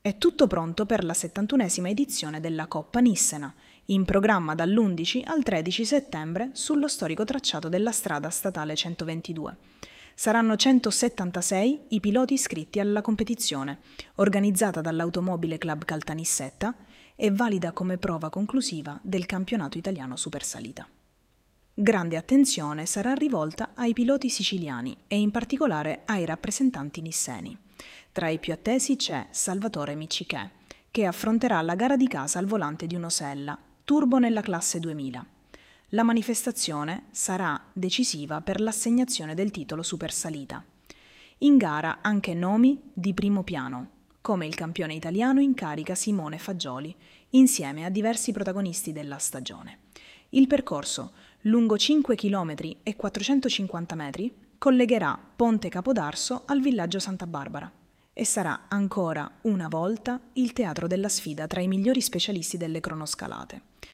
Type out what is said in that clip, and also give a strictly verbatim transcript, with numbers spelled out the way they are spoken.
È tutto pronto per la settantunesima edizione della Coppa Nissena, in programma dall'undici al tredici settembre sullo storico tracciato della strada statale centoventidue. Saranno centosettantasei i piloti iscritti alla competizione, organizzata dall'Automobile Club Caltanissetta e valida come prova conclusiva del campionato italiano supersalita. Grande attenzione sarà rivolta ai piloti siciliani e in particolare ai rappresentanti nisseni. Tra i più attesi c'è Salvatore Miccichè, che affronterà la gara di casa al volante di un'Osella, turbo nella classe duemila. La manifestazione sarà decisiva per l'assegnazione del titolo supersalita. In gara anche nomi di primo piano, come il campione italiano in carica Simone Fagioli, insieme a diversi protagonisti della stagione. Il percorso, lungo cinque chilometri e quattrocentocinquanta metri, collegherà Ponte Capodarso al villaggio Santa Barbara e sarà ancora una volta il teatro della sfida tra i migliori specialisti delle cronoscalate.